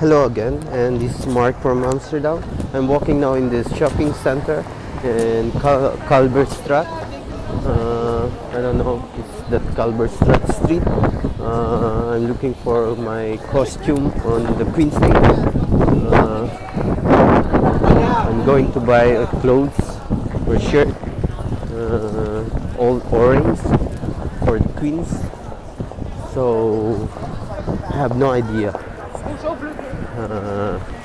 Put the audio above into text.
Hello again, and this is Mark from Amsterdam. I'm walking now in this shopping center in Kalverstraat. I don't know if it's that Kalverstraat Street. I'm looking for my costume on the Queen's Day. I'm going to buy clothes or shirt, all orange for the Queens. So I have no idea.